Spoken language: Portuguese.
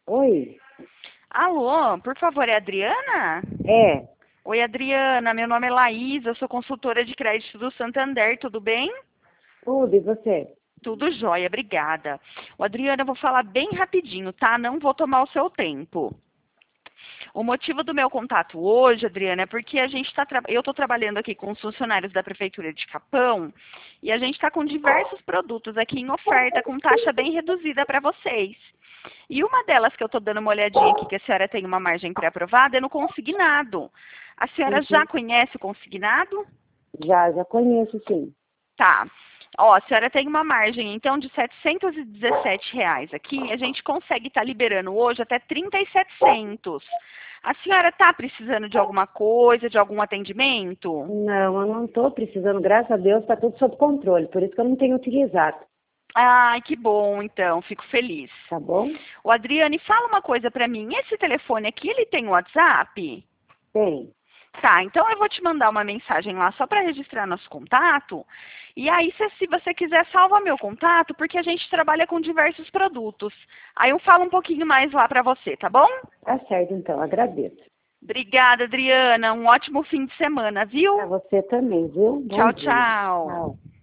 Oi, Alô, por favor, é a Adriana? é, Oi, Adriana, meu nome é Laís, eu sou consultora de crédito do Santander, tudo bem? tudo, e você? Tudo jóia, obrigada. Adriana, eu vou falar bem rapidinho, tá? Não vou tomar o seu tempo. O motivo do meu contato hoje, Adriana, é porque eu estou trabalhando aqui com os funcionários da Prefeitura de Capão e a gente está com diversos produtos aqui em oferta com taxa bem reduzida para vocês. E uma delas que eu estou dando uma olhadinha aqui, que a senhora tem uma margem pré-aprovada, é no consignado. A senhora já Uhum. conhece o consignado? Já conheço, sim. Tá. Ó, a senhora tem uma margem, então, de R$ 717 aqui. A gente consegue estar liberando hoje até 3.700. A senhora está precisando de alguma coisa, de algum atendimento? Não, eu não estou precisando, graças a Deus, está tudo sob controle, por isso que eu não tenho utilizado, Ai, que bom, então. Fico feliz. tá bom? O Adriane, fala uma coisa para mim. Esse telefone aqui, ele tem WhatsApp? Tem. Tá, então eu vou te mandar uma mensagem lá só para registrar nosso contato. E aí, se você quiser, salva meu contato, porque a gente trabalha com diversos produtos. Aí eu falo um pouquinho mais lá para você, tá bom? Tá certo, então, agradeço. Obrigada, Adriana. Um ótimo fim de semana, Para viu? você também, viu? Bom Tchau, dia. tchau. Tchau.